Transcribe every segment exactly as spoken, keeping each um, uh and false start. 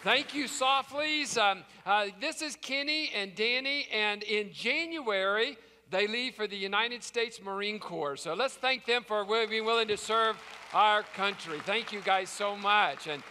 Thank you, Softleys. Um, uh, this is Kenny and Danny, and in January, they leave for the United States Marine Corps. So let's thank them for being willing to serve our country. Thank you guys so much. And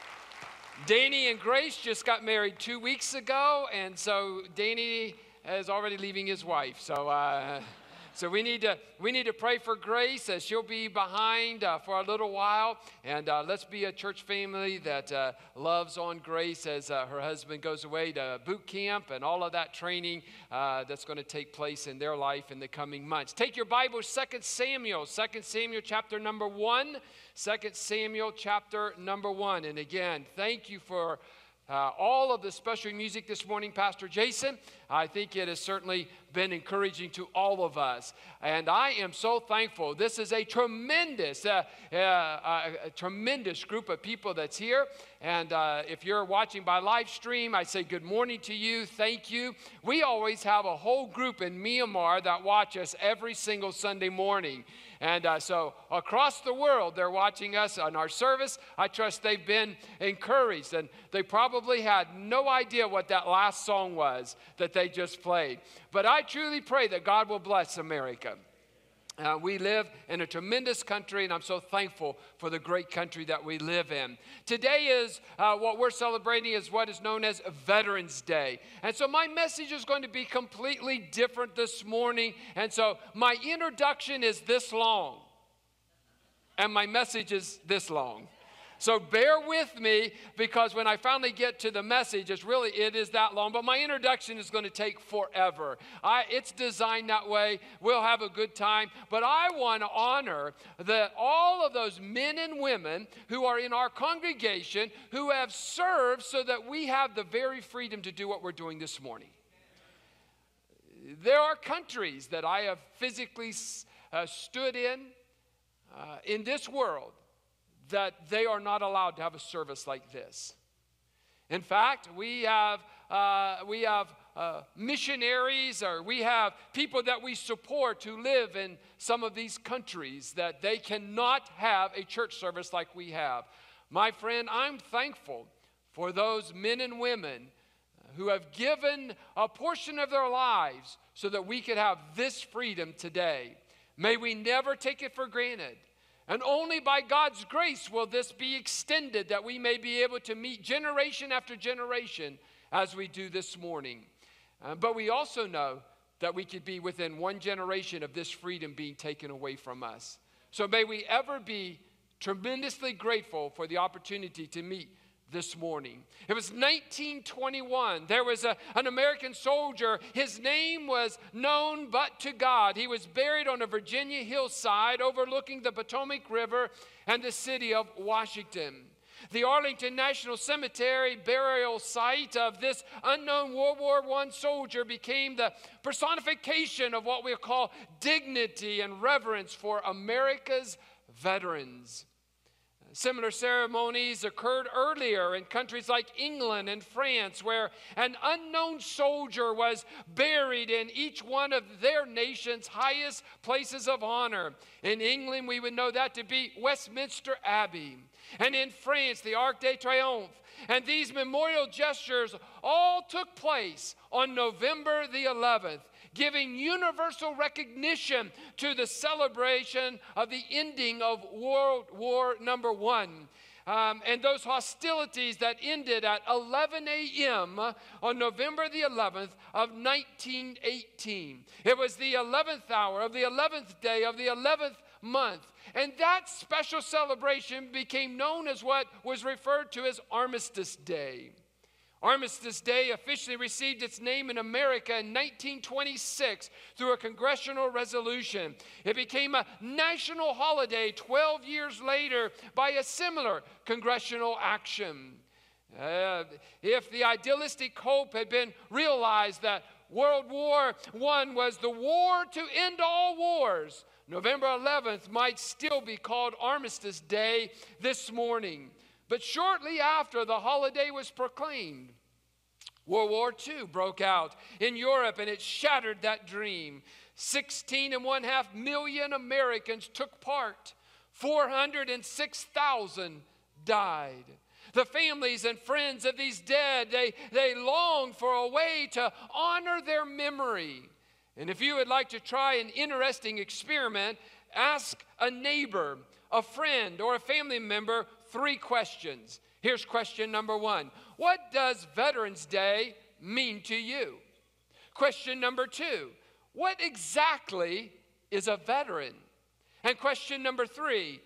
Danny and Grace just got married two weeks ago, and so Danny is already leaving his wife. So uh, so we need to we need to pray for Grace as she'll be behind uh, for a little while. And uh, let's be a church family that uh, loves on Grace as uh, her husband goes away to boot camp and all of that training uh, that's going to take place in their life in the coming months. Take your Bible, Second Samuel, Second Samuel chapter number one. Second Samuel chapter number one. And again, thank you for Uh, all of the special music this morning, Pastor Jason. I think it has certainly been encouraging to all of us. And I am so thankful. This is a tremendous, uh, uh, uh, a tremendous group of people that's here. And uh, if you're watching by live stream, I say good morning to you. Thank you. We always have a whole group in Myanmar that watch us every single Sunday morning. And uh, so across the world, they're watching us on our service. I trust they've been encouraged. And they probably had no idea what that last song was that they just played. But I truly pray that God will bless America. Uh, we live in a tremendous country, and I'm so thankful for the great country that we live in. Today is uh, what we're celebrating is what is known as Veterans Day. And so my message is going to be completely different this morning. And so my introduction is this long, and my message is this long. So bear with me, because when I finally get to the message, it's really, it is that long. But my introduction is going to take forever. I, it's designed that way. We'll have a good time. But I want to honor the, all of those men and women who are in our congregation who have served so that we have the very freedom to do what we're doing this morning. There are countries that I have physically uh, stood in, uh, in this world, that they are not allowed to have a service like this. In fact, we have uh, we have uh, missionaries, or we have people that we support who live in some of these countries that they cannot have a church service like we have. My friend, I'm thankful for those men and women who have given a portion of their lives so that we could have this freedom today. May we never take it for granted. And only by God's grace will this be extended, that we may be able to meet generation after generation as we do this morning. Uh, but we also know that we could be within one generation of this freedom being taken away from us. So may we ever be tremendously grateful for the opportunity to meet this morning. It was nineteen twenty-one. There was a, an American soldier. His name was known but to God. He was buried on a Virginia hillside overlooking the Potomac River and the city of Washington. The Arlington National Cemetery burial site of this unknown World War One soldier became the personification of what we call dignity and reverence for America's veterans. Similar ceremonies occurred earlier in countries like England and France, where an unknown soldier was buried in each one of their nation's highest places of honor. In England, we would know that to be Westminster Abbey. And in France, the Arc de Triomphe. And these memorial gestures all took place on November the eleventh, giving universal recognition to the celebration of the ending of World War Number One. Um, and those hostilities that ended at eleven a.m. on November the eleventh of nineteen eighteen. It was the eleventh hour of the eleventh day of the eleventh month. And that special celebration became known as what was referred to as Armistice Day. Armistice Day officially received its name in America in nineteen twenty-six through a congressional resolution. It became a national holiday twelve years later by a similar congressional action. Uh, if the idealistic hope had been realized that World War One was the war to end all wars, November eleventh might still be called Armistice Day this morning. But shortly after the holiday was proclaimed, World War Two broke out in Europe, and it shattered that dream. Sixteen and one half million Americans took part. four hundred six thousand died. The families and friends of these dead, they, they long for a way to honor their memory. And if you would like to try an interesting experiment, ask a neighbor, a friend, or a family member three questions. Here's question number one. What does Veterans Day mean to you? Question number two. What exactly is a veteran? And question number three.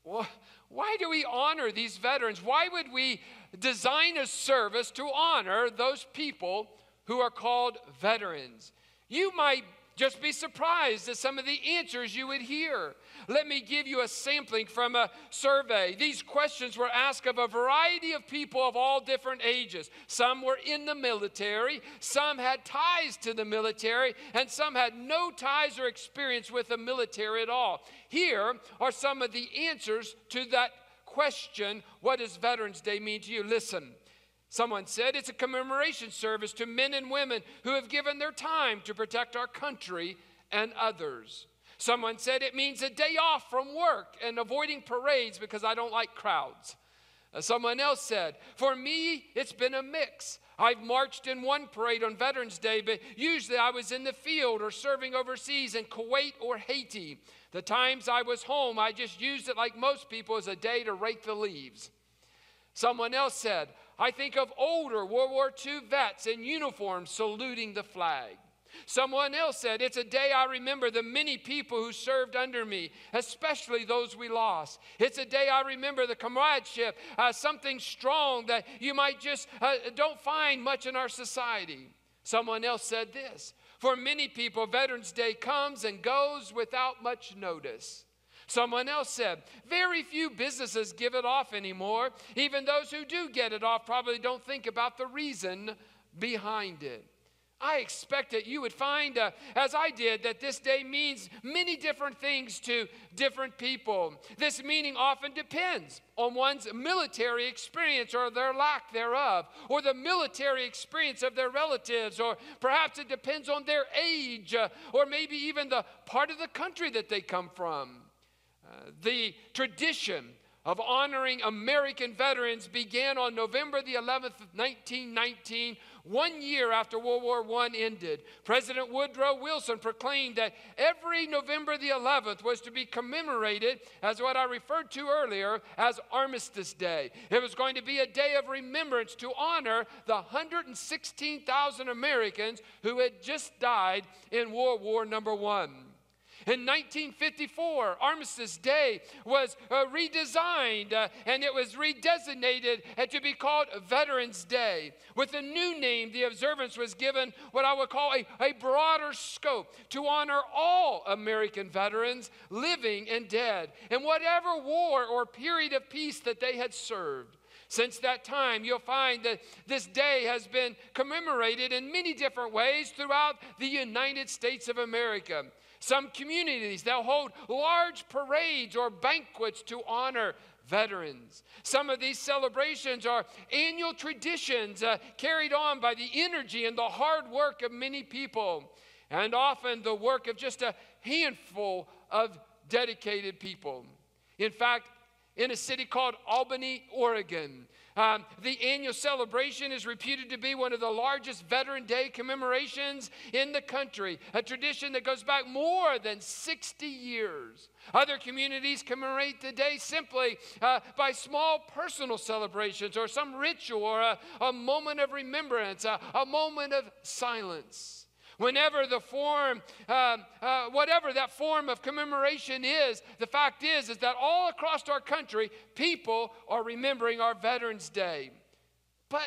Why do we honor these veterans? Why would we design a service to honor those people who are called veterans? You might just be surprised at some of the answers you would hear. Let me give you a sampling from a survey. These questions were asked of a variety of people of all different ages. Some were in the military, some had ties to the military, and some had no ties or experience with the military at all. Here are some of the answers to that question, what does Veterans Day mean to you? Listen. Someone said it's a commemoration service to men and women who have given their time to protect our country and others. Someone said it means a day off from work and avoiding parades because I don't like crowds. Uh, someone else said, for me, it's been a mix. I've marched in one parade on Veterans Day, but usually I was in the field or serving overseas in Kuwait or Haiti. The times I was home, I just used it like most people as a day to rake the leaves. Someone else said, I think of older World War Two vets in uniform saluting the flag. Someone else said, it's a day I remember the many people who served under me, especially those we lost. It's a day I remember the comradeship, uh, something strong that you might just uh, don't find much in our society. Someone else said this, for many people, Veterans Day comes and goes without much notice. Someone else said, very few businesses give it off anymore. Even those who do get it off probably don't think about the reason behind it. I expect that you would find, uh, as I did, that this day means many different things to different people. This meaning often depends on one's military experience or their lack thereof, or the military experience of their relatives, or perhaps it depends on their age, uh, or maybe even the part of the country that they come from. Uh, the tradition of honoring American veterans began on November the eleventh, nineteen nineteen, one year after World War One ended. President Woodrow Wilson proclaimed that every November the eleventh was to be commemorated as what I referred to earlier as Armistice Day. It was going to be a day of remembrance to honor the one hundred sixteen thousand Americans who had just died in World War Number One. In nineteen fifty-four, Armistice Day was uh, redesigned uh, and it was redesignated uh, to be called Veterans Day. With a new name, the observance was given what I would call a, a broader scope to honor all American veterans, living and dead, in whatever war or period of peace that they had served. Since that time, you'll find that this day has been commemorated in many different ways throughout the United States of America. Some communities, they'll hold large parades or banquets to honor veterans. Some of these celebrations are annual traditions uh, carried on by the energy and the hard work of many people, and often the work of just a handful of dedicated people. In fact, in a city called Albany, Oregon, Um, the annual celebration is reputed to be one of the largest Veteran Day commemorations in the country, a tradition that goes back more than sixty years. Other communities commemorate the day simply uh, by small personal celebrations or some ritual or a, a moment of remembrance, a, a moment of silence. Whenever the form, uh, uh, whatever that form of commemoration is, the fact is, is that all across our country, people are remembering our Veterans Day. But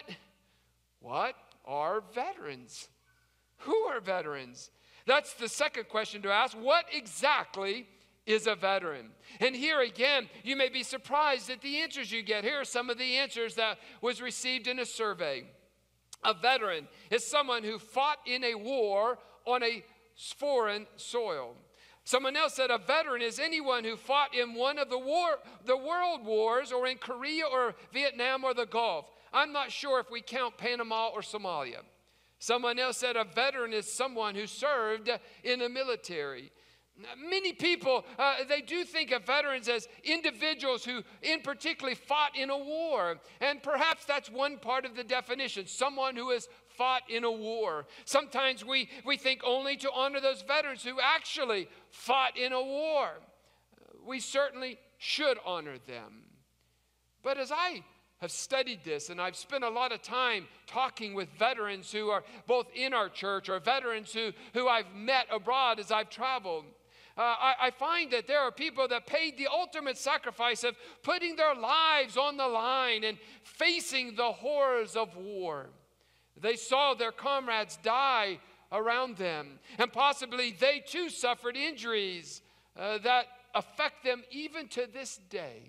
what are veterans? Who are veterans? That's the second question to ask. What exactly is a veteran? And here again, you may be surprised at the answers you get. Here are some of the answers that was received in a survey. A veteran is someone who fought in a war on a foreign soil. Someone else said a veteran is anyone who fought in one of the war, the world wars, or in Korea or Vietnam or the Gulf. I'm not sure if we count Panama or Somalia. Someone else said a veteran is someone who served in the military. Many people, uh, they do think of veterans as individuals who in particularly fought in a war. And perhaps that's one part of the definition, someone who has fought in a war. Sometimes we, we think only to honor those veterans who actually fought in a war. We certainly should honor them. But as I have studied this, and I've spent a lot of time talking with veterans who are both in our church or veterans who, who I've met abroad as I've traveled, Uh, I, I find that there are people that paid the ultimate sacrifice of putting their lives on the line and facing the horrors of war. They saw their comrades die around them, and possibly they too suffered injuries uh, that affect them even to this day.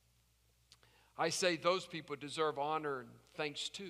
I say those people deserve honor and thanks too.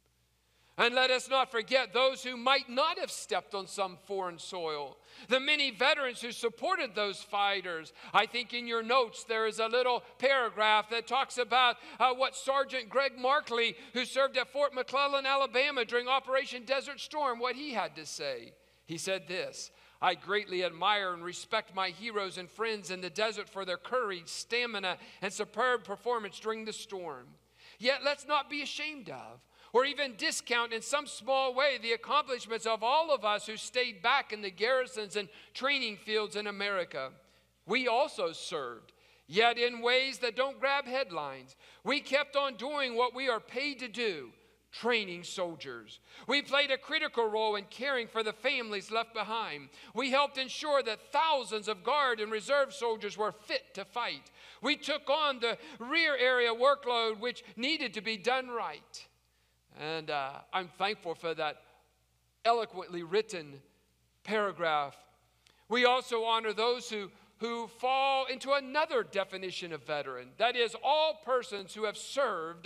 And let us not forget those who might not have stepped on some foreign soil. The many veterans who supported those fighters. I think in your notes there is a little paragraph that talks about uh, what Sergeant Greg Markley, who served at Fort McClellan, Alabama during Operation Desert Storm, what he had to say. He said this: I greatly admire and respect my heroes and friends in the desert for their courage, stamina, and superb performance during the storm. Yet let's not be ashamed of or even discount in some small way the accomplishments of all of us who stayed back in the garrisons and training fields in America. We also served, yet in ways that don't grab headlines. We kept on doing what we are paid to do, training soldiers. We played a critical role in caring for the families left behind. We helped ensure that thousands of Guard and Reserve soldiers were fit to fight. We took on the rear area workload which needed to be done right. And uh, I'm thankful for that eloquently written paragraph. We also honor those who, who fall into another definition of veteran. That is, all persons who have served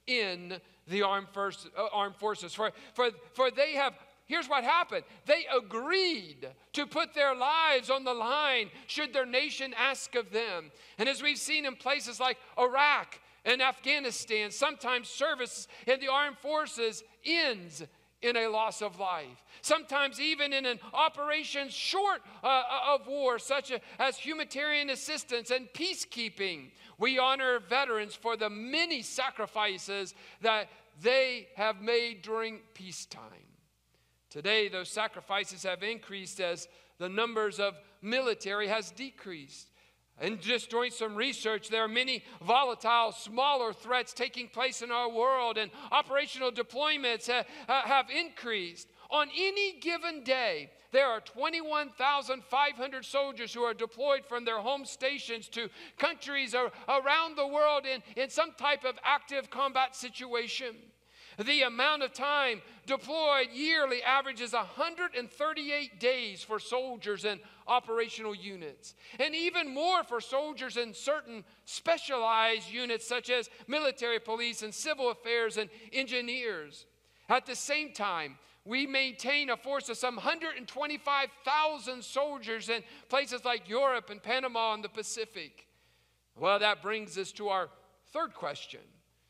in the armed, first, uh, armed forces. For, for, for they have, here's what happened. They agreed to put their lives on the line should their nation ask of them. And as we've seen in places like Iraq and Afghanistan, sometimes service in the armed forces ends in a loss of life. Sometimes even in an operation short uh, of war, such as humanitarian assistance and peacekeeping. We honor veterans for the many sacrifices that they have made during peacetime. Today, those sacrifices have increased as the numbers of military has decreased. And just doing some research, there are many volatile, smaller threats taking place in our world, and operational deployments ha- ha- have increased. On any given day, there are twenty-one thousand five hundred soldiers who are deployed from their home stations to countries ar- around the world in, in some type of active combat situation. The amount of time deployed yearly averages one hundred thirty-eight days for soldiers and operational units, and even more for soldiers in certain specialized units such as military police and civil affairs and engineers. At the same time, we maintain a force of some one hundred twenty-five thousand soldiers in places like Europe and Panama and the Pacific. Well, that brings us to our third question.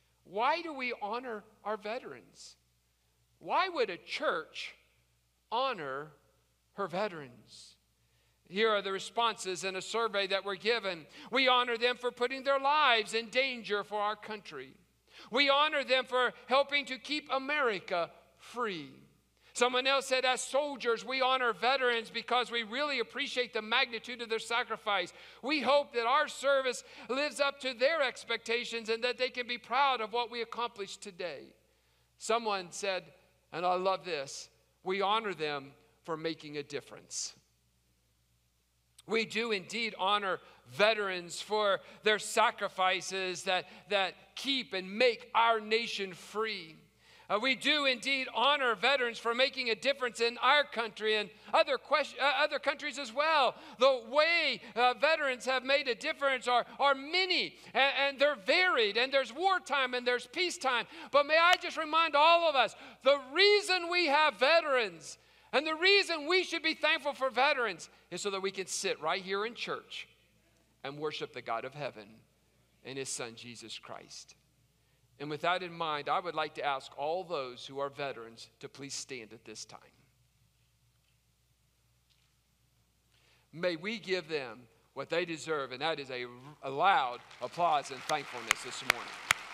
Why do we honor our veterans? Why would a church honor her veterans? Here are the responses in a survey that were given. We honor them for putting their lives in danger for our country. We honor them for helping to keep America free. Someone else said, as soldiers, we honor veterans because we really appreciate the magnitude of their sacrifice. We hope that our service lives up to their expectations and that they can be proud of what we accomplished today. Someone said, and I love this, we honor them for making a difference. We do indeed honor veterans for their sacrifices that, that keep and make our nation free. Uh, we do indeed honor veterans for making a difference in our country and other, question, uh, other countries as well. The way uh, veterans have made a difference are, are many, and, and they're varied, and there's wartime and there's peacetime. But may I just remind all of us, the reason we have veterans and the reason we should be thankful for veterans is so that we can sit right here in church and worship the God of heaven and his son, Jesus Christ. And with that in mind, I would like to ask all those who are veterans to please stand at this time. May we give them what they deserve, and that is a, a loud applause and thankfulness this morning.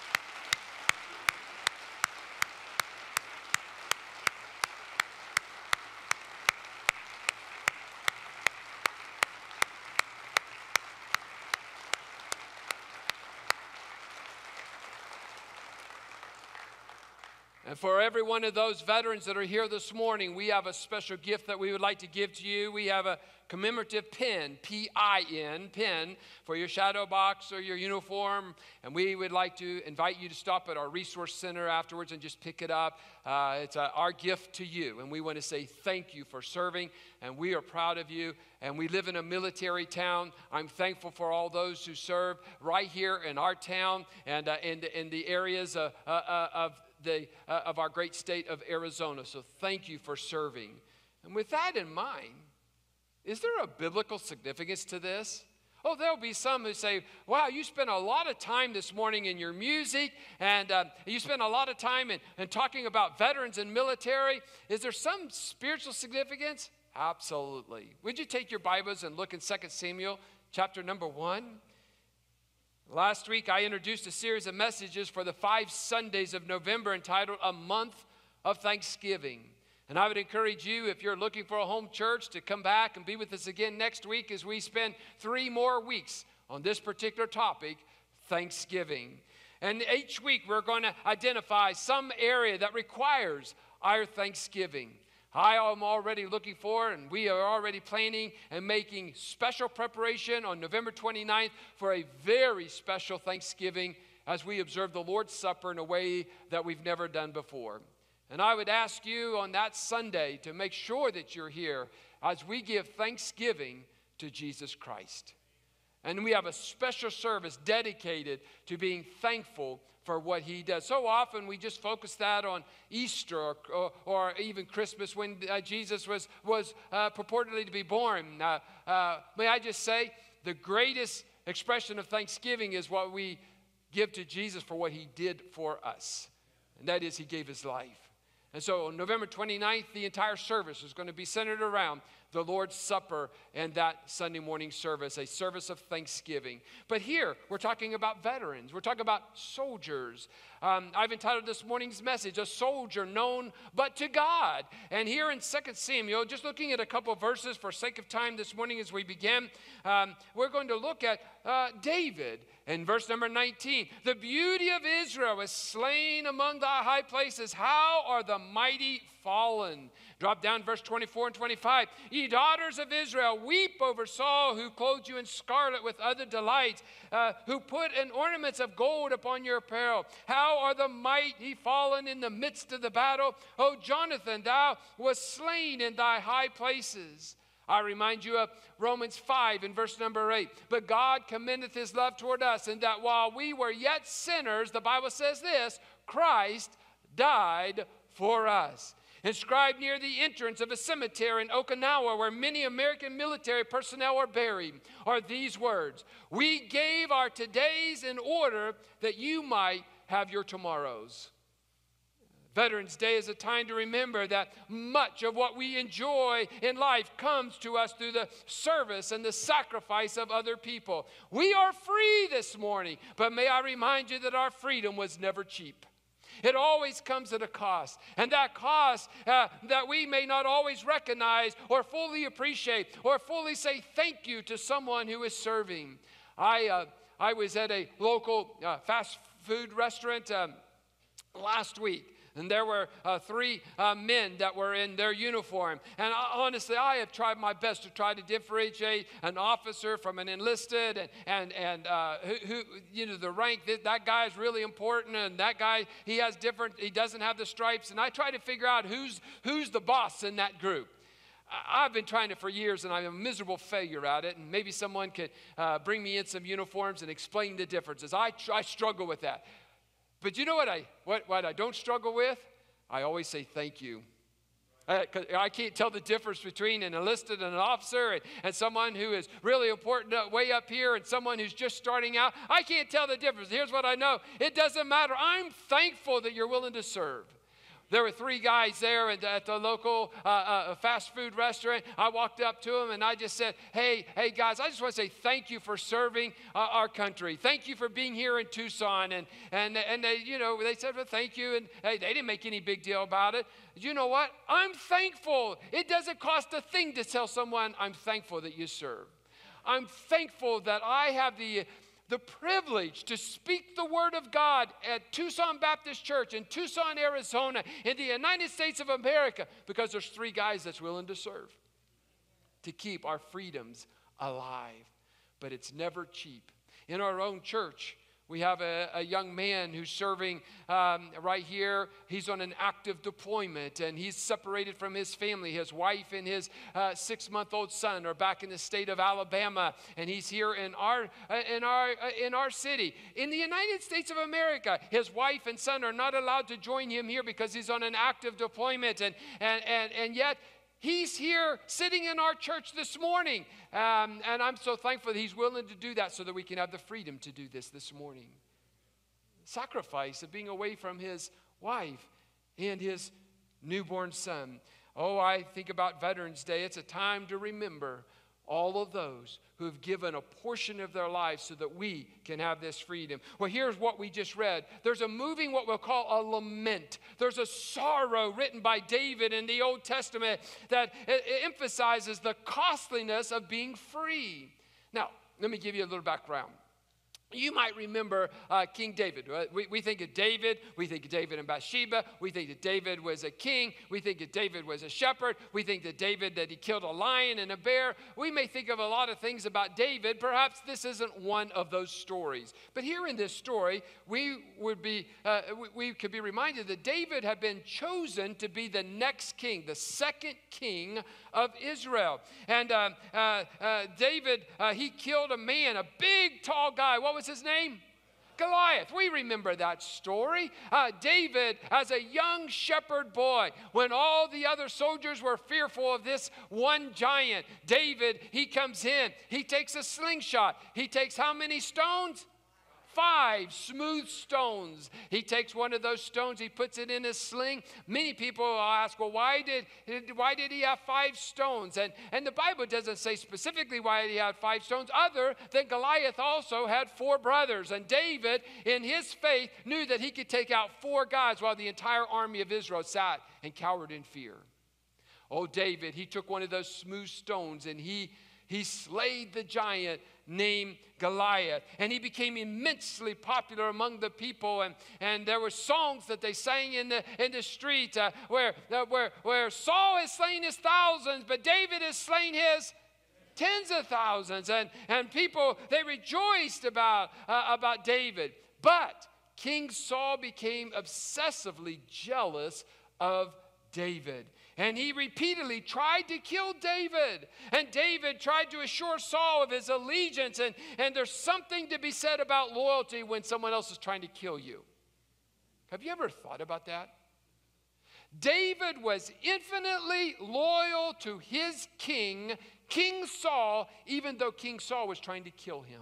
And for every one of those veterans that are here this morning, we have a special gift that we would like to give to you. We have a commemorative pin, P I N, pin, for your shadow box or your uniform. And we would like to invite you to stop at our resource center afterwards and just pick it up. Uh, it's uh, our gift to you. And we want to say thank you for serving. And we are proud of you. And we live in a military town. I'm thankful for all those who serve right here in our town and uh, in, the, in the areas uh, uh, of The, uh, of our great state of Arizona. So thank you for serving. And with that in mind, is there a biblical significance to this? Oh, there'll be some who say, wow, you spent a lot of time this morning in your music, and uh, you spent a lot of time in, in talking about veterans and military. Is there some spiritual significance? Absolutely. Would you take your Bibles and look in Second Samuel chapter number one? Last week, I introduced a series of messages for the five Sundays of November entitled A Month of Thanksgiving. And I would encourage you, if you're looking for a home church, to come back and be with us again next week as we spend three more weeks on this particular topic, Thanksgiving. And each week, we're going to identify some area that requires our thanksgiving. I am already looking for, and we are already planning and making special preparation on November twenty-ninth for a very special Thanksgiving as we observe the Lord's Supper in a way that we've never done before. And I would ask you on that Sunday to make sure that you're here as we give thanksgiving to Jesus Christ. And we have a special service dedicated to being thankful for what he does. So often we just focus that on Easter or, or, or even Christmas when uh, Jesus was, was uh, purportedly to be born. Uh, uh, may I just say, the greatest expression of thanksgiving is what we give to Jesus for what he did for us. And that is he gave his life. And so on November twenty-ninth, the entire service is going to be centered around the Lord's Supper and that Sunday morning service, a service of thanksgiving. But here, we're talking about veterans. We're talking about soldiers. Um, I've entitled this morning's message, A Soldier Known But to God. And here in Second Samuel, just looking at a couple of verses for sake of time this morning as we begin, um, we're going to look at uh, David. In verse number nineteen, the beauty of Israel is slain among thy high places. How are the mighty fallen? Drop down verse twenty-four and twenty-five. Ye daughters of Israel, weep over Saul, who clothed you in scarlet with other delights, uh, who put an ornaments of gold upon your apparel. How are the mighty fallen in the midst of the battle? O Jonathan, thou wast slain in thy high places. I remind you of Romans five in verse number eight. But God commendeth his love toward us, in that while we were yet sinners, the Bible says this, Christ died for us. Inscribed near the entrance of a cemetery in Okinawa, where many American military personnel are buried, are these words: we gave our todays in order that you might have your tomorrows. Veterans Day is a time to remember that much of what we enjoy in life comes to us through the service and the sacrifice of other people. We are free this morning, but may I remind you that our freedom was never cheap. It always comes at a cost, and that cost uh, that we may not always recognize or fully appreciate or fully say thank you to someone who is serving. I, uh, I was at a local uh, fast food restaurant um, last week. And there were uh, three uh, men that were in their uniform. And uh, honestly, I have tried my best to try to differentiate an officer from an enlisted. And, and, and uh, who, who, you know, the rank, that, that guy is really important. And that guy, he has different, he doesn't have the stripes. And I try to figure out who's, who's the boss in that group. I've been trying it for years, and I'm a miserable failure at it. And maybe someone could uh, bring me in some uniforms and explain the differences. I, I struggle with that. But you know what I what, what I don't struggle with? I always say thank you. I, I can't tell the difference between an enlisted and an officer and, and someone who is really important way up here and someone who's just starting out. I can't tell the difference. Here's what I know. It doesn't matter. I'm thankful that you're willing to serve. There were three guys there at, at the local uh, uh, fast food restaurant. I walked up to them and I just said, hey, hey guys, I just want to say thank you for serving uh, our country. Thank you for being here in Tucson. And and and they, you know, they said, well, thank you. And hey, they didn't make any big deal about it. You know what? I'm thankful. It doesn't cost a thing to tell someone I'm thankful that you serve. I'm thankful that I have the the privilege to speak the word of God at Tucson Baptist Church in Tucson, Arizona, in the United States of America, because there's three guys that's willing to serve, to keep our freedoms alive. But it's never cheap. In our own church, we have a, a young man who's serving um, right here. He's on an active deployment, and he's separated from his family. His wife and his uh, six-month-old son are back in the state of Alabama, and he's here in our uh, in our uh, in our city. In the United States of America, his wife and son are not allowed to join him here because he's on an active deployment, and and and and yet he's here sitting in our church this morning, um, and I'm so thankful that he's willing to do that so that we can have the freedom to do this this morning. Sacrifice of being away from his wife and his newborn son. Oh, I think about Veterans Day. It's a time to remember all of those who have given a portion of their lives so that we can have this freedom. Well, here's what we just read. There's a moving, what we'll call a lament. There's a sorrow written by David in the Old Testament that emphasizes the costliness of being free. Now, let me give you a little background. You might remember uh, King David. We, we think of David. We think of David and Bathsheba. We think that David was a king. We think that David was a shepherd. We think that David, that he killed a lion and a bear. We may think of a lot of things about David. Perhaps this isn't one of those stories. But here in this story, we would be, uh, we, we could be reminded that David had been chosen to be the next king, the second king of Israel. And uh, uh, uh, David, uh, he killed a man, a big, tall guy. What was his name? Goliath. We remember that story. Uh, David, as a young shepherd boy, when all the other soldiers were fearful of this one giant, David, he comes in. He takes a slingshot. He takes how many stones? Five smooth stones. He takes one of those stones, he puts it in his sling. Many people will ask, well, why did, why did he have five stones? And, and the Bible doesn't say specifically why he had five stones, other than Goliath also had four brothers. And David, in his faith, knew that he could take out four guys while the entire army of Israel sat and cowered in fear. Oh, David, he took one of those smooth stones and he He slayed the giant named Goliath. And he became immensely popular among the people. And, and there were songs that they sang in the, in the street uh, where, uh, where, where Saul has slain his thousands, but David has slain his tens of thousands. And, and people, they rejoiced about, uh, about David. But King Saul became obsessively jealous of David. And he repeatedly tried to kill David. And David tried to assure Saul of his allegiance. And, and there's something to be said about loyalty when someone else is trying to kill you. Have you ever thought about that? David was infinitely loyal to his king, King Saul, even though King Saul was trying to kill him.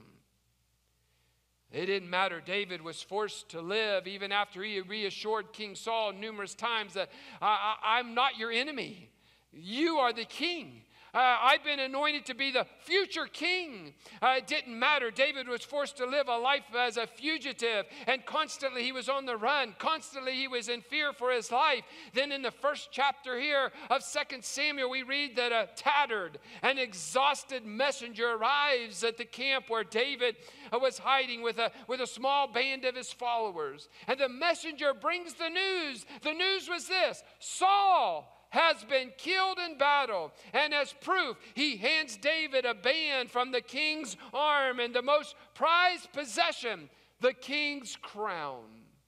It didn't matter. David was forced to live even after he reassured King Saul numerous times that I, I, I'm not your enemy. You are the king. Uh, I've been anointed to be the future king. Uh, it didn't matter. David was forced to live a life as a fugitive, and constantly he was on the run. Constantly he was in fear for his life. Then in the first chapter here of Second Samuel, we read that a tattered and exhausted messenger arrives at the camp where David was hiding with a, with a small band of his followers. And the messenger brings the news. The news was this: Saul has been killed in battle. And as proof, he hands David a band from the king's arm and the most prized possession, the king's crown.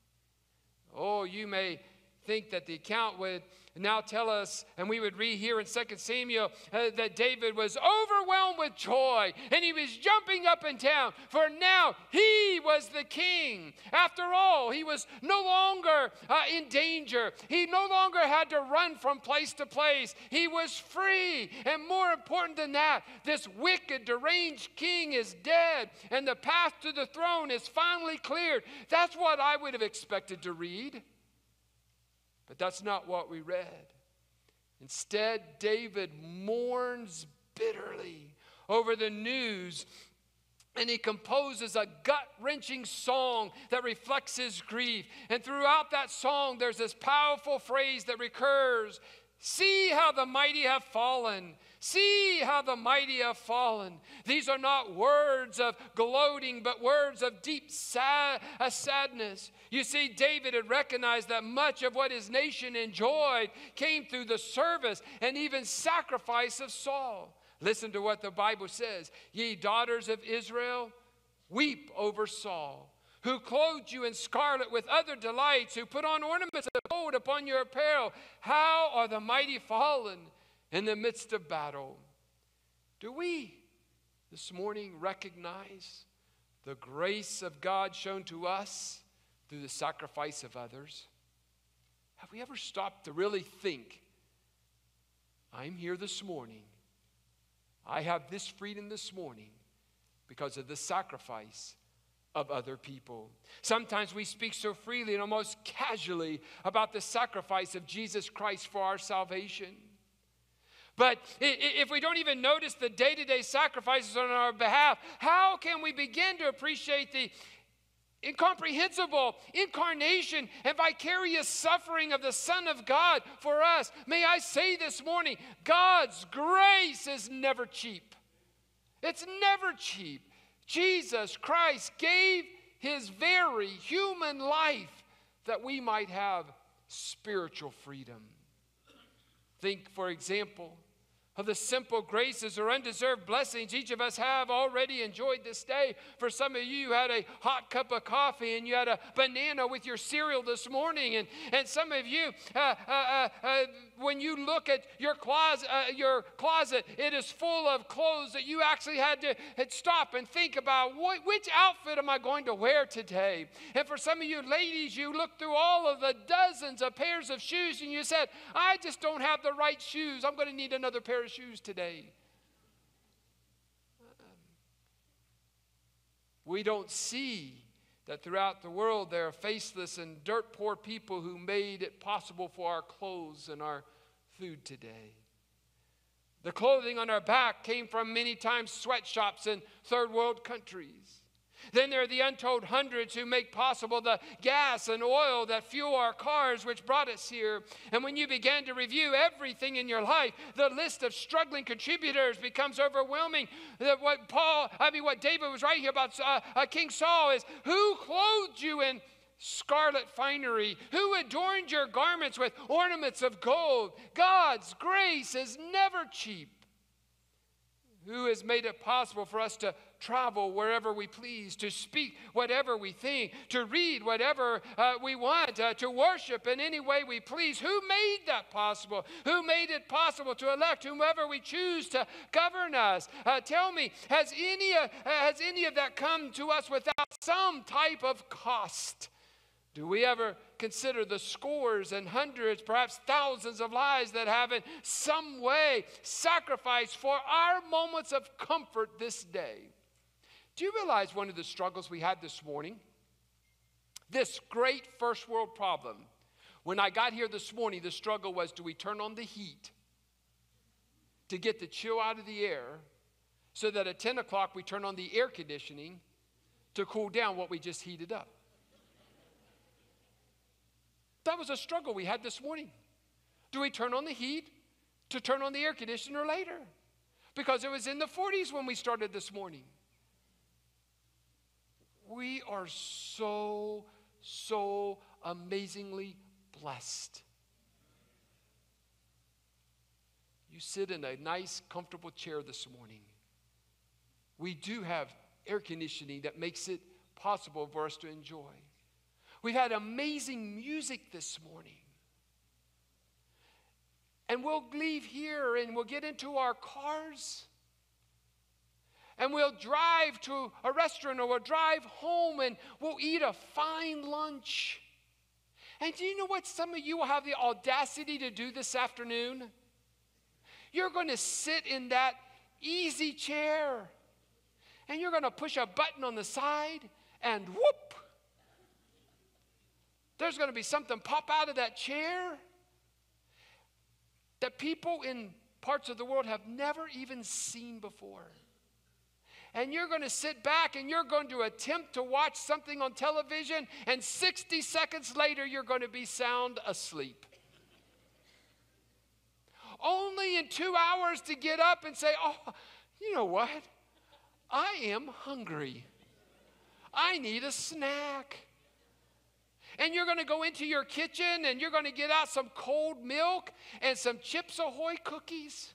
Oh, you may think that the account would now tell us, and we would read here in Second Samuel, uh, that David was overwhelmed with joy, and he was jumping up and down, for now he was the king. After all, he was no longer uh, in danger. He no longer had to run from place to place. He was free, and more important than that, this wicked, deranged king is dead, and the path to the throne is finally cleared. That's what I would have expected to read. But that's not what we read. Instead, David mourns bitterly over the news, and he composes a gut-wrenching song that reflects his grief. And throughout that song, there's this powerful phrase that recurs: "See how the mighty have fallen. See how the mighty have fallen." These are not words of gloating, but words of deep sad, uh, sadness. You see, David had recognized that much of what his nation enjoyed came through the service and even sacrifice of Saul. Listen to what the Bible says. "Ye daughters of Israel, weep over Saul, who clothed you in scarlet with other delights, who put on ornaments of gold upon your apparel. How are the mighty fallen in the midst of battle." Do we this morning recognize the grace of God shown to us through the sacrifice of others? Have we ever stopped to really think, I'm here this morning, I have this freedom this morning because of the sacrifice of other people? Sometimes we speak so freely and almost casually about the sacrifice of Jesus Christ for our salvation. But if we don't even notice the day-to-day sacrifices on our behalf, how can we begin to appreciate the incomprehensible incarnation and vicarious suffering of the Son of God for us? May I say this morning, God's grace is never cheap. It's never cheap. Jesus Christ gave his very human life that we might have spiritual freedom. Think, for example, of the simple graces or undeserved blessings each of us have already enjoyed this day. For some of you, you had a hot cup of coffee and you had a banana with your cereal this morning. And, and some of you, uh, uh, uh, uh, when you look at your closet, uh, your closet, it is full of clothes that you actually had to had stop and think about, what, which outfit am I going to wear today? And for some of you ladies, you looked through all of the dozens of pairs of shoes and you said, I just don't have the right shoes. I'm going to need another pair of shoes today. We don't see that throughout the world there are faceless and dirt poor people who made it possible for our clothes and our food today. The clothing on our back came from many times sweatshops in third world countries. Then there are the untold hundreds who make possible the gas and oil that fuel our cars, which brought us here. And when you begin to review everything in your life, the list of struggling contributors becomes overwhelming. That what Paul, I mean, what David was writing here about uh, uh, King Saul is, who clothed you in scarlet finery? Who adorned your garments with ornaments of gold? God's grace is never cheap. Who has made it possible for us to travel wherever we please, to speak whatever we think, to read whatever uh, we want, uh, to worship in any way we please? Who made that possible? Who made it possible to elect whomever we choose to govern us? Uh, tell me, has any, uh, has any of that come to us without some type of cost? Do we ever consider the scores and hundreds, perhaps thousands of lives that have in some way sacrificed for our moments of comfort this day? Do you realize one of the struggles we had this morning? This great first world problem. When I got here this morning, the struggle was, do we turn on the heat to get the chill out of the air so that at ten o'clock we turn on the air conditioning to cool down what we just heated up? That was a struggle we had this morning. Do we turn on the heat to turn on the air conditioner later? Because it was in the forties when we started this morning. We are so, so amazingly blessed. You sit in a nice, comfortable chair this morning. We do have air conditioning that makes it possible for us to enjoy. We've had amazing music this morning. And we'll leave here and we'll get into our cars. And we'll drive to a restaurant or we'll drive home and we'll eat a fine lunch. And do you know what some of you will have the audacity to do this afternoon? You're going to sit in that easy chair and you're going to push a button on the side and whoop. There's going to be something pop out of that chair that people in parts of the world have never even seen before. And you're going to sit back and you're going to attempt to watch something on television, and sixty seconds later you're going to be sound asleep. Only in two hours to get up and say, oh, you know what? I am hungry. I need a snack. And you're going to go into your kitchen and you're going to get out some cold milk and some Chips Ahoy cookies.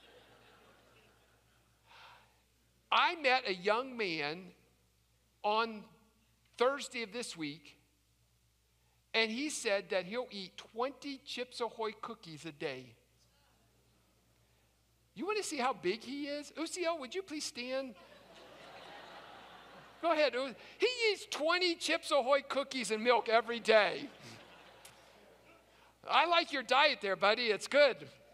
I met a young man on Thursday of this week, and he said that he'll eat twenty Chips Ahoy cookies a day. You want to see how big he is? Uziel, would you please stand? Go ahead. He eats twenty Chips Ahoy cookies and milk every day. I like your diet there, buddy. It's good.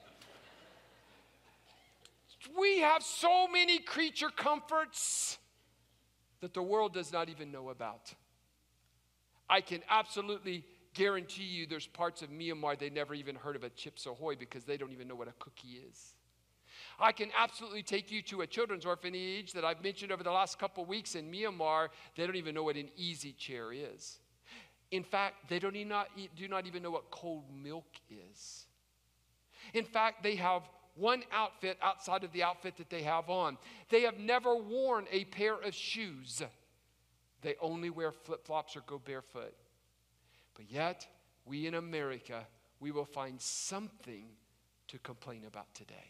We have so many creature comforts that the world does not even know about. I can absolutely guarantee you there's parts of Myanmar they never even heard of a Chips Ahoy because they don't even know what a cookie is. I can absolutely take you to a children's orphanage that I've mentioned over the last couple weeks in Myanmar. They don't even know what an easy chair is. In fact, they don't even not, do not even know what cold milk is. In fact, they have one outfit outside of the outfit that they have on. They have never worn a pair of shoes. They only wear flip-flops or go barefoot. But yet, we in America, we will find something to complain about today.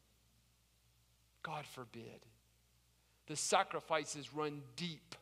God forbid. The sacrifices run deep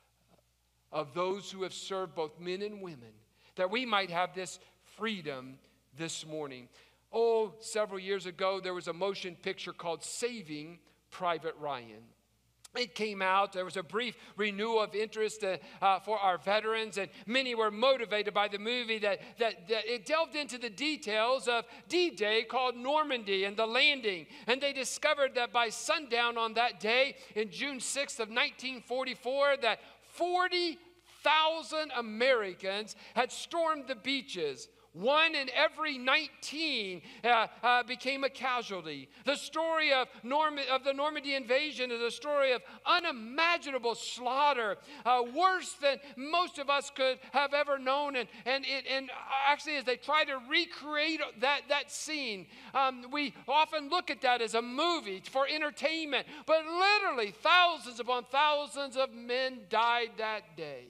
of those who have served both men and women, that we might have this freedom this morning. Oh, several years ago, there was a motion picture called Saving Private Ryan. It came out. There was a brief renewal of interest uh, uh, for our veterans, and many were motivated by the movie that, that, that it delved into the details of D-Day called Normandy and the landing. And they discovered that by sundown on that day, in June sixth of nineteen forty-four, that forty thousand Americans had stormed the beaches. One in every nineteen uh, uh, became a casualty. The story of, Norm- of the Normandy invasion is a story of unimaginable slaughter, uh, worse than most of us could have ever known. And, and, it, and actually, as they try to recreate that, that scene, um, we often look at that as a movie for entertainment. But literally, thousands upon thousands of men died that day.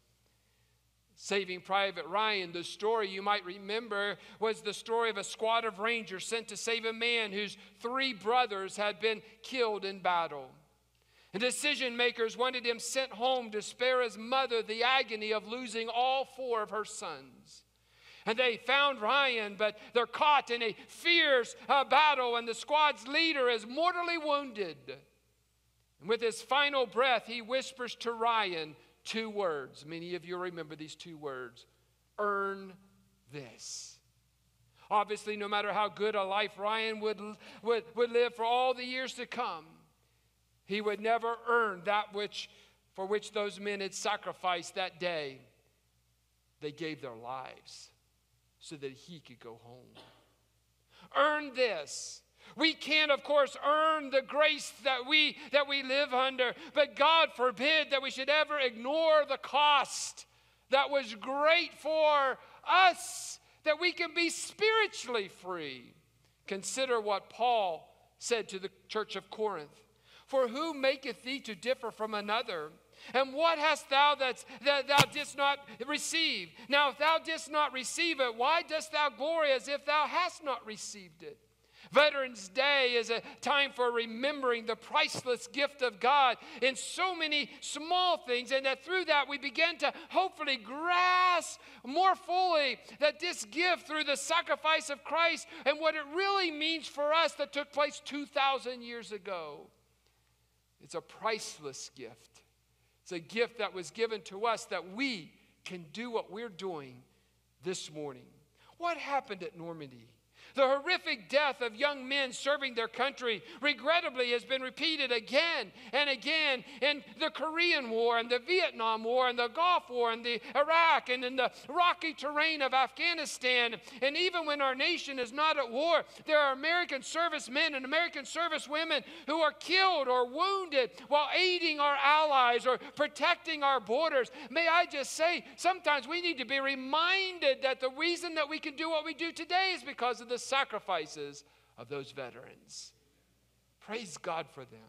Saving Private Ryan, the story you might remember was the story of a squad of Rangers sent to save a man whose three brothers had been killed in battle. And decision makers wanted him sent home to spare his mother the agony of losing all four of her sons. And they found Ryan, but they're caught in a fierce uh, battle, and the squad's leader is mortally wounded. And with his final breath, he whispers to Ryan two words. Many of you remember these two words. Earn this. Obviously, no matter how good a life Ryan would, would, would live for all the years to come, he would never earn that which for which those men had sacrificed that day. They gave their lives so that he could go home. Earn this. We can, of course, earn the grace that we, that we live under, but God forbid that we should ever ignore the cost that was great for us, that we can be spiritually free. Consider what Paul said to the church of Corinth. For who maketh thee to differ from another? And what hast thou that's, that thou didst not receive? Now, if thou didst not receive it, why dost thou glory as if thou hast not received it? Veterans Day is a time for remembering the priceless gift of God in so many small things, and that through that we begin to hopefully grasp more fully that this gift through the sacrifice of Christ and what it really means for us that took place two thousand years ago. It's a priceless gift. It's a gift that was given to us that we can do what we're doing this morning. What happened at Normandy? The horrific death of young men serving their country, regrettably, has been repeated again and again in the Korean War and the Vietnam War and the Gulf War and the Iraq and in the rocky terrain of Afghanistan. And even when our nation is not at war, there are American servicemen and American servicewomen who are killed or wounded while aiding our allies or protecting our borders. May I just say, sometimes we need to be reminded that the reason that we can do what we do today is because of the sacrifices of those veterans. Praise God for them.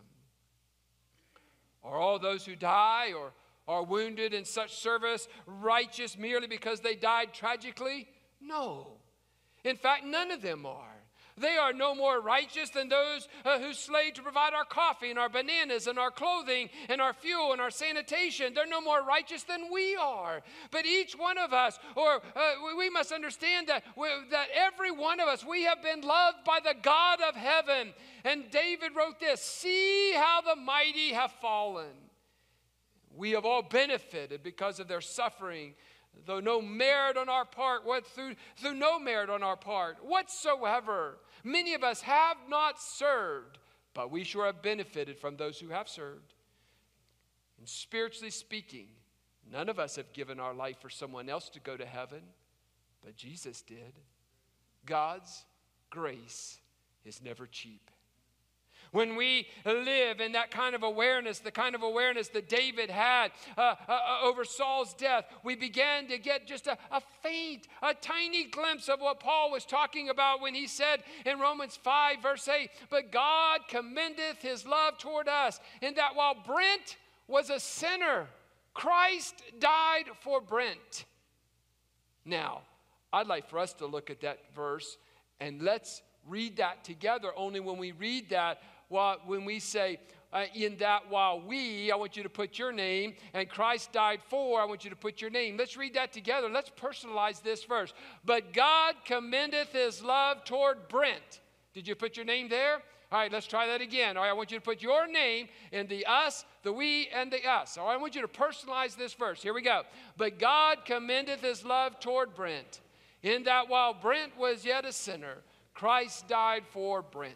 Are all those who die or are wounded in such service righteous merely because they died tragically? No. In fact, none of them are. They are no more righteous than those uh, who slaved to provide our coffee and our bananas and our clothing and our fuel and our sanitation. They're no more righteous than we are. But each one of us, or uh, we must understand that, we, that every one of us, we have been loved by the God of heaven. And David wrote this, "See how the mighty have fallen." We have all benefited because of their suffering, though no merit on our part, what through, through no merit on our part whatsoever. Many of us have not served, but we sure have benefited from those who have served. And spiritually speaking, none of us have given our life for someone else to go to heaven, but Jesus did. God's grace is never cheap. When we live in that kind of awareness, the kind of awareness that David had uh, uh, over Saul's death, we began to get just a, a faint, a tiny glimpse of what Paul was talking about when he said in Romans five, verse eight, "But God commendeth his love toward us, in that while Brent was a sinner, Christ died for Brent." Now, I'd like for us to look at that verse, and let's read that together. Only when we read that, well, when we say, uh, in that while we, I want you to put your name, and Christ died for, I want you to put your name. Let's read that together. Let's personalize this verse. But God commendeth his love toward Brent. Did you put your name there? All right, let's try that again. All right, I want you to put your name in the us, the we, and the us. All right, I want you to personalize this verse. Here we go. But God commendeth his love toward Brent, in that while Brent was yet a sinner, Christ died for Brent.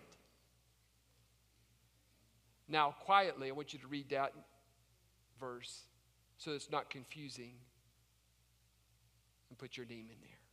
Now, quietly, I want you to read that verse so it's not confusing, and put your name in there.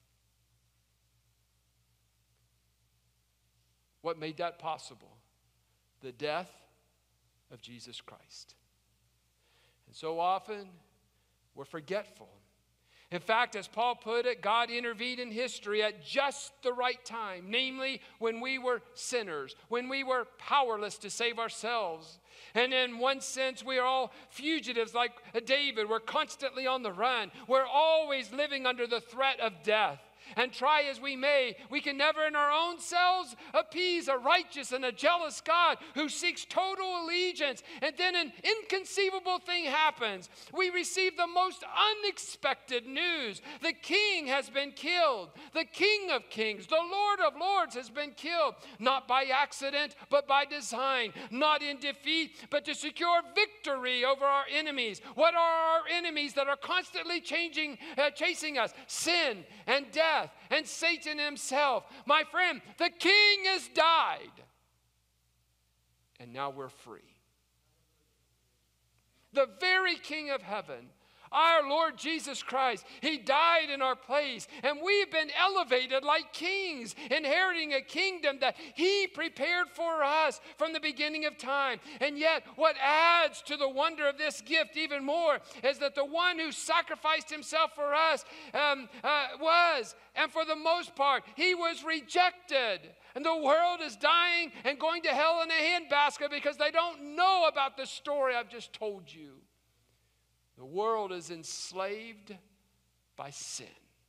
What made that possible? The death of Jesus Christ. And so often, we're forgetful. In fact, as Paul put it, God intervened in history at just the right time, namely when we were sinners, when we were powerless to save ourselves. And in one sense, we are all fugitives like David. We're constantly on the run. We're always living under the threat of death. And try as we may, we can never in our own selves appease a righteous and a jealous God who seeks total allegiance. And then an inconceivable thing happens. We receive the most unexpected news. The king has been killed. The King of Kings, the Lord of Lords has been killed. Not by accident, but by design. Not in defeat, but to secure victory over our enemies. What are our enemies that are constantly changing, uh, chasing us? Sin and death. And Satan himself. My friend, the king has died. And now we're free. The very King of heaven, our Lord Jesus Christ, he died in our place, and we've been elevated like kings, inheriting a kingdom that he prepared for us from the beginning of time. And yet, what adds to the wonder of this gift even more is that the one who sacrificed himself for us um, uh, was, and for the most part, he was rejected. And the world is dying and going to hell in a handbasket because they don't know about the story I've just told you. The world is enslaved by sin.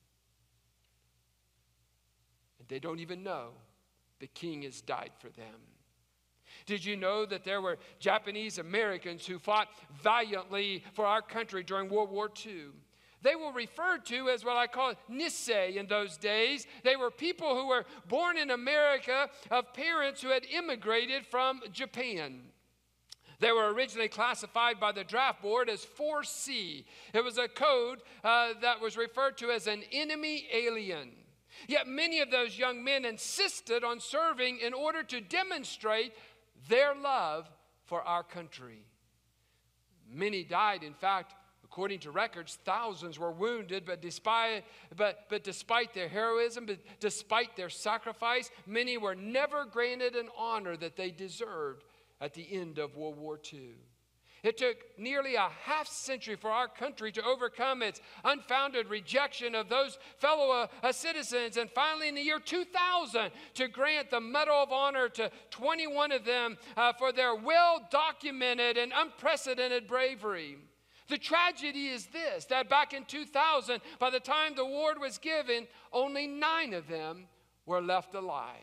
And they don't even know the king has died for them. Did you know that there were Japanese Americans who fought valiantly for our country during World War Two? They were referred to as what I call Nisei in those days. They were people who were born in America of parents who had immigrated from Japan. They were originally classified by the draft board as four C. It was a code uh, that was referred to as an enemy alien. Yet many of those young men insisted on serving in order to demonstrate their love for our country. Many died. In fact, according to records, thousands were wounded, but despite, but, but despite their heroism, but despite their sacrifice, many were never granted an honor that they deserved at the end of World War Two. It took nearly a half century for our country to overcome its unfounded rejection of those fellow uh, uh, citizens, and finally in the year two thousand to grant the Medal of Honor to twenty-one of them uh, for their well-documented and unprecedented bravery. The tragedy is this, that back in two thousand, by the time the award was given, only nine of them were left alive.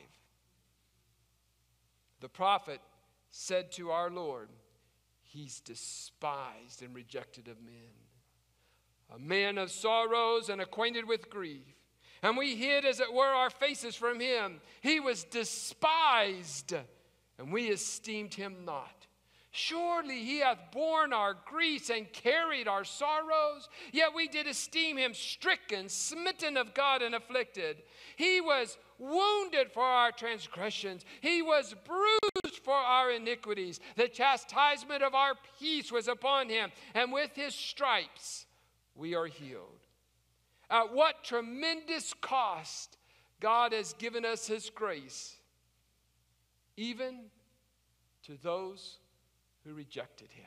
The prophet said to our Lord, "He's despised and rejected of men, a man of sorrows and acquainted with grief. And we hid, as it were, our faces from him. He was despised, and we esteemed him not. Surely he hath borne our griefs and carried our sorrows. Yet we did esteem him stricken, smitten of God, and afflicted. He was wounded for our transgressions. He was bruised for our iniquities. The chastisement of our peace was upon him, and with his stripes we are healed." At what tremendous cost God has given us his grace, even to those who rejected him.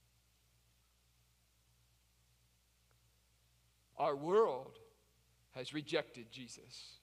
Our world has rejected Jesus.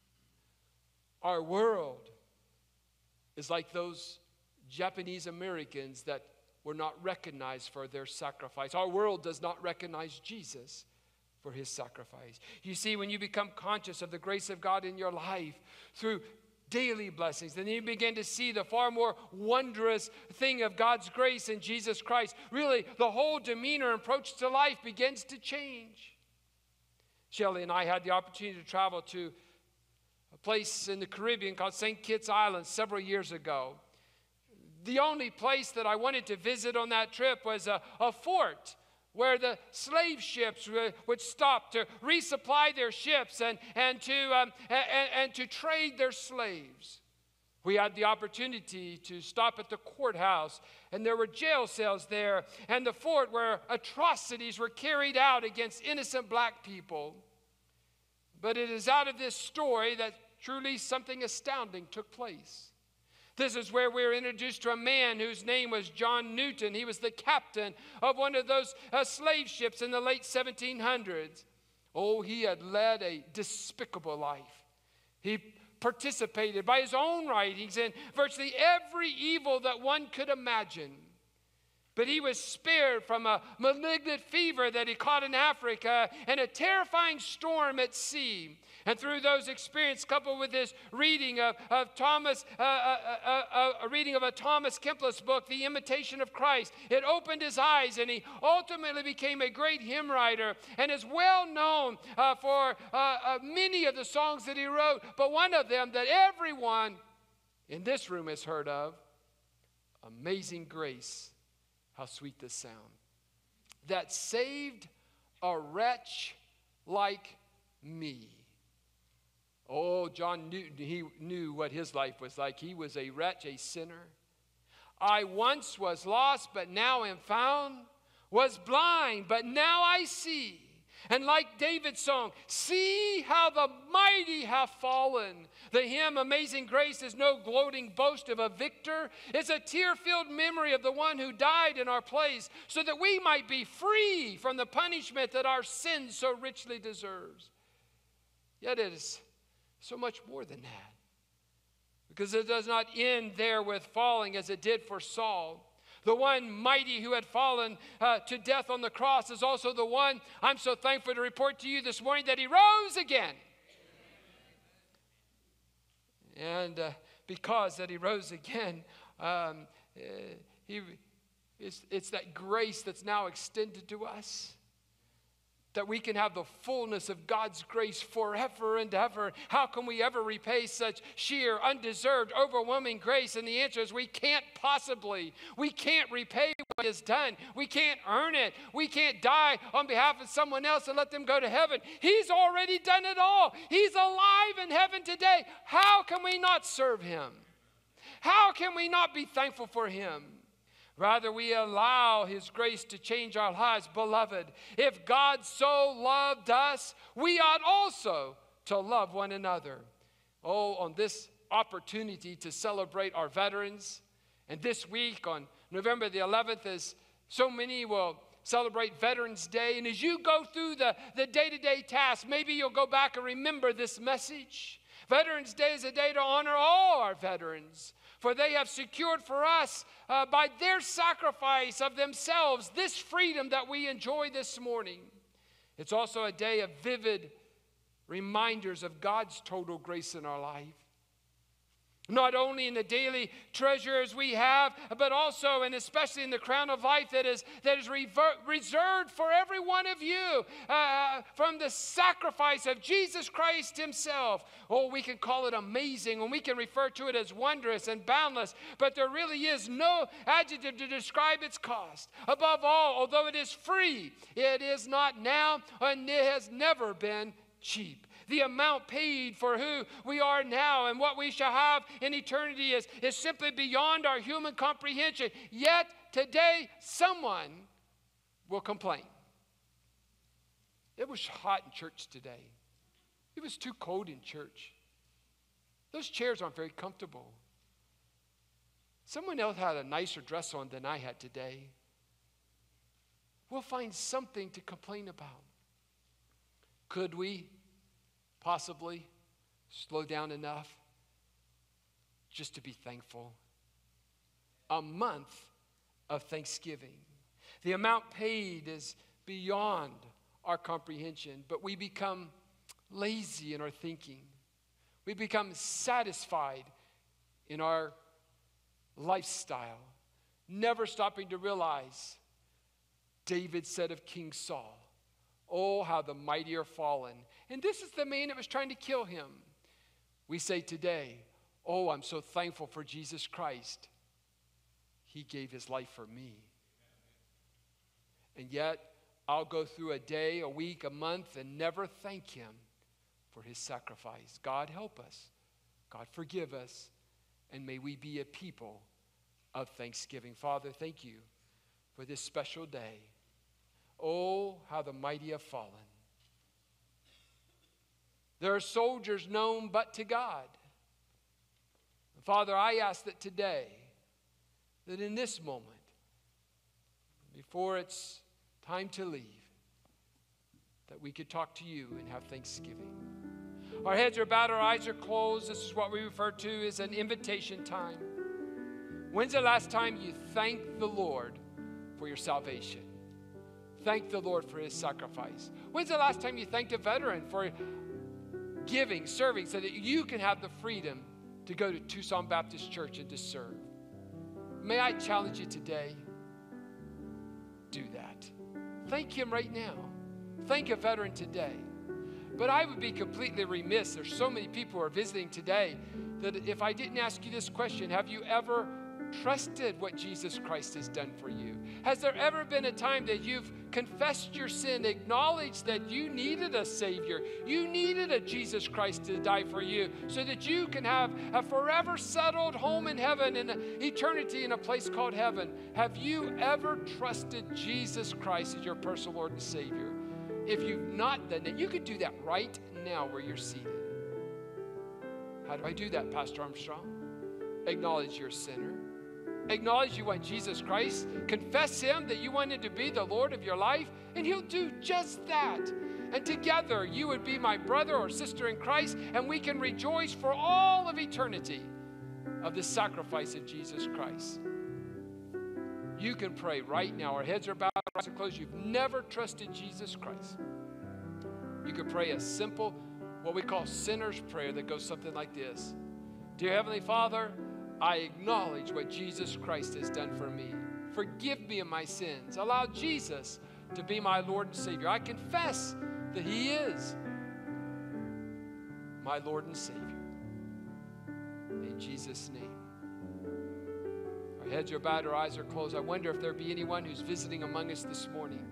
Our world is like those Japanese Americans that were not recognized for their sacrifice. Our world does not recognize Jesus for his sacrifice. You see, when you become conscious of the grace of God in your life through daily blessings, then you begin to see the far more wondrous thing of God's grace in Jesus Christ. Really, the whole demeanor and approach to life begins to change. Shelley and I had the opportunity to travel to a place in the Caribbean called Saint Kitts Island several years ago. The only place that I wanted to visit on that trip was a, a fort where the slave ships would stop to resupply their ships and, and, to, um, and, and to trade their slaves. We had the opportunity to stop at the courthouse, and there were jail cells there, and the fort where atrocities were carried out against innocent black people. But it is out of this story that truly something astounding took place. This is where we're introduced to a man whose name was John Newton. He was the captain of one of those uh, slave ships in the late seventeen hundreds. Oh, he had led a despicable life. He participated by his own writings in virtually every evil that one could imagine. But he was spared from a malignant fever that he caught in Africa and a terrifying storm at sea. And through those experiences, coupled with his reading of, of Thomas, uh, uh, uh, uh, a reading of a Thomas Kempl's book, The Imitation of Christ, it opened his eyes, and he ultimately became a great hymn writer and is well known uh, for uh, uh, many of the songs that he wrote. But one of them that everyone in this room has heard of, Amazing Grace, how sweet the sound, that saved a wretch like me. Oh, John Newton, he knew what his life was like. He was a wretch, a sinner. I once was lost, but now am found, was blind, but now I see. And like David's song, see how the mighty have fallen. The hymn, Amazing Grace, is no gloating boast of a victor. It's a tear-filled memory of the one who died in our place so that we might be free from the punishment that our sin so richly deserves. Yet it is so much more than that, because it does not end there with falling as it did for Saul. The one mighty who had fallen uh, to death on the cross is also the one, I'm so thankful to report to you this morning, that he rose again. And uh, because that he rose again, um, uh, he, it's, it's that grace that's now extended to us. that we can have the fullness of God's grace forever and ever. How can we ever repay such sheer, undeserved, overwhelming grace? And the answer is we can't possibly. We can't repay what He has done. We can't earn it. We can't die on behalf of someone else and let them go to heaven. He's already done it all. He's alive in heaven today. How can we not serve Him? How can we not be thankful for Him? Rather, we allow His grace to change our lives. Beloved, if God so loved us, we ought also to love one another. Oh, on this opportunity to celebrate our veterans, and this week on November the eleventh, as so many will celebrate Veterans Day, and as you go through the, the day-to-day tasks, maybe you'll go back and remember this message. Veterans Day is a day to honor all our veterans, for they have secured for us, uh, by their sacrifice of themselves, this freedom that we enjoy this morning. It's also a day of vivid reminders of God's total grace in our life. Not only in the daily treasures we have, but also and especially in the crown of life that is, that is rever- reserved for every one of you uh, from the sacrifice of Jesus Christ Himself. Oh, we can call it amazing, and we can refer to it as wondrous and boundless, but there really is no adjective to describe its cost. Above all, although it is free, it is not now, and it has never been cheap. The amount paid for who we are now and what we shall have in eternity is, is simply beyond our human comprehension. Yet today, someone will complain. It was hot in church today. It was too cold in church. Those chairs aren't very comfortable. Someone else had a nicer dress on than I had today. We'll find something to complain about. Could we possibly slow down enough just to be thankful? A month of Thanksgiving. The amount paid is beyond our comprehension, but we become lazy in our thinking. We become satisfied in our lifestyle, never stopping to realize, David said of King Saul, "Oh, how the mighty are fallen." And this is the man that was trying to kill him. We say today, "Oh, I'm so thankful for Jesus Christ. He gave His life for me." And yet, I'll go through a day, a week, a month, and never thank Him for His sacrifice. God help us. God forgive us. And may we be a people of thanksgiving. Father, thank You for this special day. Oh, how the mighty have fallen. There are soldiers known but to God. Father, I ask that today, that in this moment, before it's time to leave, that we could talk to You and have thanksgiving. Our heads are bowed, our eyes are closed. This is what we refer to as an invitation time. When's the last time you thanked the Lord for your salvation? Thank the Lord for His sacrifice. When's the last time you thanked a veteran for giving, serving, so that you can have the freedom to go to Tucson Baptist Church and to serve? May I challenge you today, do that. Thank Him right now. Thank a veteran today. But I would be completely remiss. There's so many people who are visiting today that if I didn't ask you this question, have you ever trusted what Jesus Christ has done for you? Has there ever been a time that you've confessed your sin, acknowledged that you needed a Savior, you needed a Jesus Christ to die for you so that you can have a forever settled home in heaven and eternity in a place called heaven? Have you ever trusted Jesus Christ as your personal Lord and Savior? If you've not done that, you could do that right now where you're seated. How do I do that, Pastor Armstrong? Acknowledge you're a sinner. Acknowledge you want Jesus Christ. Confess Him that you want Him to be the Lord of your life, and He'll do just that. And together you would be my brother or sister in Christ, and we can rejoice for all of eternity of the sacrifice of Jesus Christ. You can pray right now. Our heads are bowed, our eyes are closed. You've never trusted Jesus Christ. You could pray a simple, what we call sinner's prayer that goes something like this. Dear Heavenly Father, I acknowledge what Jesus Christ has done for me. Forgive me of my sins. Allow Jesus to be my Lord and Savior. I confess that He is my Lord and Savior. In Jesus' name. Our heads are bowed, our eyes are closed. I wonder if there be anyone who's visiting among us this morning.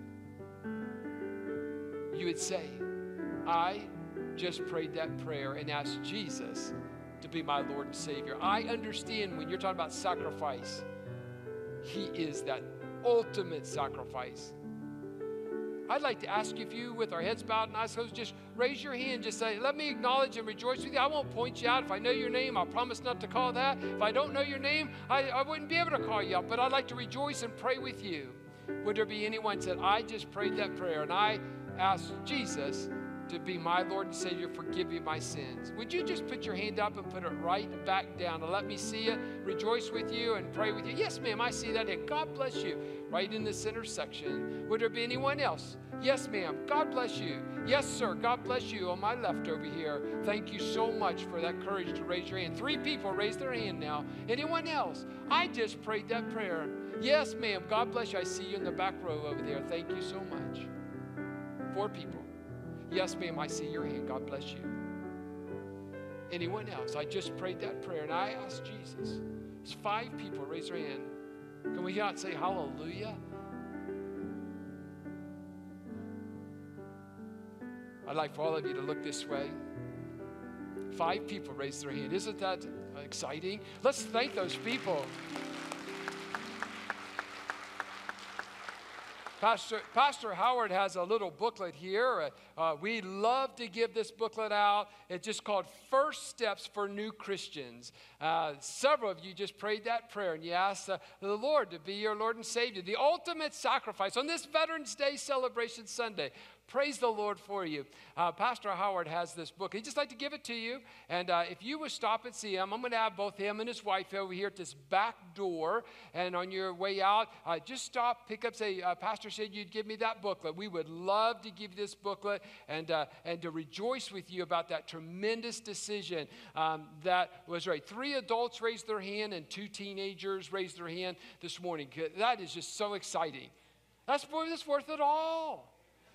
You would say, I just prayed that prayer and asked Jesus to be my Lord and Savior. I understand when you're talking about sacrifice, He is that ultimate sacrifice. I'd like to ask you, if you, with our heads bowed and eyes closed, just raise your hand. Just say, let me acknowledge and rejoice with you. I won't point you out. If I know your name, I'll promise not to call that. If I don't know your name, I, I wouldn't be able to call you out. But I'd like to rejoice and pray with you. Would there be anyone that said, I just prayed that prayer and I asked Jesus to be my Lord and Savior, forgive me my sins? Would you just put your hand up and put it right back down and let me see it, rejoice with you and pray with you? Yes, ma'am, I see that hand. God bless you. Right in the center section. Would there be anyone else? Yes, ma'am. God bless you. Yes, sir. God bless you on my left over here. Thank you so much for that courage to raise your hand. Three people raise their hand now. Anyone else? I just prayed that prayer. Yes, ma'am. God bless you. I see you in the back row over there. Thank you so much. Four people. Yes, ma'am, I see your hand. God bless you. Anyone else? I just prayed that prayer and I asked Jesus. There's five people. Raise their hand. Can we not say hallelujah? I'd like for all of you to look this way. Five people raised their hand. Isn't that exciting? Let's thank those people. Pastor, Pastor Howard has a little booklet here. Uh, we love to give this booklet out. It's just called First Steps for New Christians. Uh, several of you just prayed that prayer and you asked uh, the Lord to be your Lord and Savior. The ultimate sacrifice on this Veterans Day celebration Sunday. Praise the Lord for you. Uh, Pastor Howard has this book. He'd just like to give it to you. And uh, if you would stop and see him, I'm going to have both him and his wife over here at this back door. And on your way out, uh, just stop, pick up, say, uh, Pastor said you'd give me that booklet. We would love to give you this booklet and, uh, and to rejoice with you about that tremendous decision um, that was right. Three adults raised their hand and two teenagers raised their hand this morning. That is just so exciting. That's worth, that's worth it all.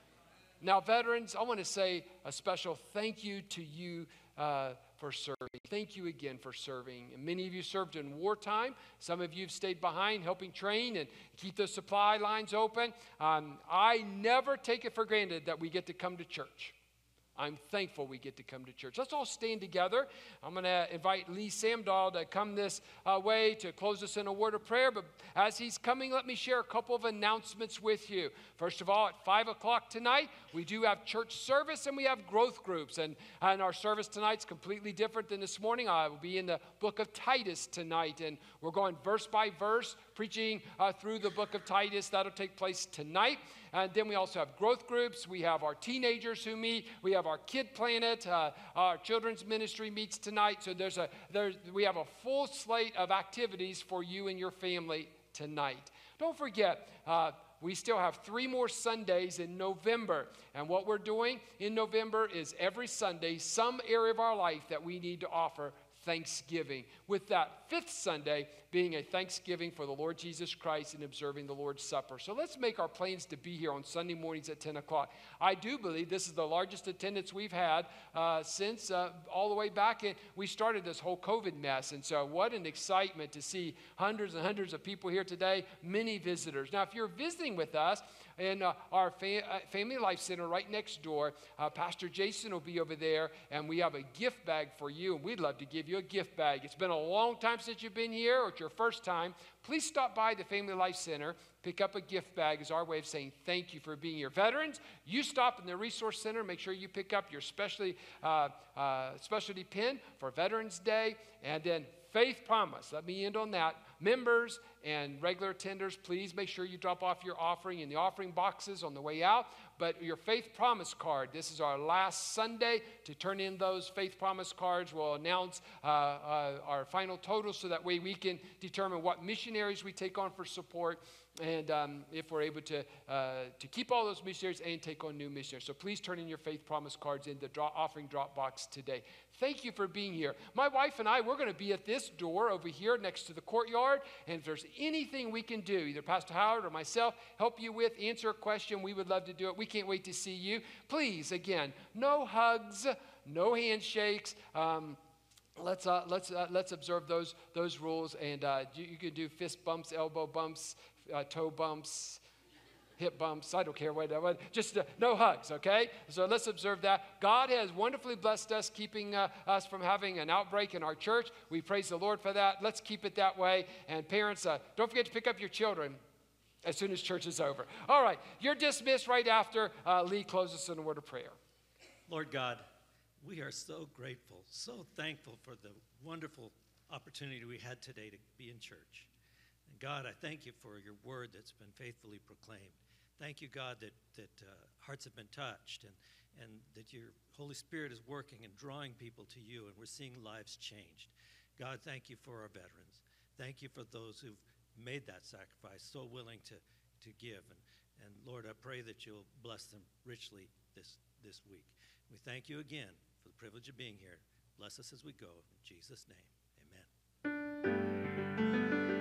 Now, veterans, I want to say a special thank you to you uh, for serving. Thank you again for serving. And many of you served in wartime. Some of you have stayed behind helping train and keep the supply lines open. Um, I never take it for granted that we get to come to church. I'm thankful we get to come to church. Let's all stand together. I'm going to invite Lee Samdahl to come this uh, way to close us in a word of prayer. But as he's coming, let me share a couple of announcements with you. First of all, at five o'clock tonight, we do have church service and we have growth groups. And, and our service tonight's completely different than this morning. I will be in the book of Titus tonight. And we're going verse by verse, preaching uh, through the book of Titus. That'll take place tonight. And then we also have growth groups. We have our teenagers who meet. We have our Kid Planet. Uh, our children's ministry meets tonight. So there's a there's we have a full slate of activities for you and your family tonight. Don't forget, uh, we still have three more Sundays in November. And what we're doing in November is every Sunday, some area of our life that we need to offer Thanksgiving, with that fifth Sunday being a Thanksgiving for the Lord Jesus Christ and observing the Lord's Supper. So let's make our plans to be here on Sunday mornings at ten o'clock. I do believe this is the largest attendance we've had uh, since uh, all the way back in, we started this whole COVID mess. And so what an excitement to see hundreds and hundreds of people here today, many visitors. Now, if you're visiting with us in uh, our fa- uh, Family Life Center right next door, uh, Pastor Jason will be over there, and we have a gift bag for you, and we'd love to give you a gift bag. It's been a long time since you've been here, or it's your first time. Please stop by the Family Life Center, pick up a gift bag as our way of saying thank you for being here. Veterans, you stop in the Resource Center, make sure you pick up your specialty, uh, uh, specialty pin for Veterans Day, and then Faith Promise. Let me end on that. Members and regular attenders, please make sure you drop off your offering in the offering boxes on the way out. But your Faith Promise card, this is our last Sunday to turn in those Faith Promise cards. We'll announce uh, uh, our final total so that way we can determine what missionaries we take on for support. And um, if we're able to uh, to keep all those missionaries and take on new missionaries. So please turn in your faith promise cards in the drop, offering drop box today. Thank you for being here. My wife and I, we're going to be at this door over here next to the courtyard. And if there's anything we can do, either Pastor Howard or myself, help you with, answer a question, we would love to do it. We can't wait to see you. Please, again, no hugs, no handshakes. Um, Let's uh, let's uh, let's observe those those rules, and uh, you, you can do fist bumps, elbow bumps, uh, toe bumps, hip bumps. I don't care what. what just uh, no hugs, okay? So let's observe that. God has wonderfully blessed us, keeping uh, us from having an outbreak in our church. We praise the Lord for that. Let's keep it that way. And parents, uh, don't forget to pick up your children as soon as church is over. All right, you're dismissed right after uh, Lee closes us in a word of prayer. Lord God, we are so grateful, so thankful for the wonderful opportunity we had today to be in church. And God, I thank you for your word that's been faithfully proclaimed. Thank you, God, that, that uh, hearts have been touched and, and that your Holy Spirit is working and drawing people to you, and we're seeing lives changed. God, thank you for our veterans. Thank you for those who've made that sacrifice, so willing to, to give. And, and Lord, I pray that you'll bless them richly this, this week. We thank you again for the privilege of being here. Bless us as we go. In Jesus' name.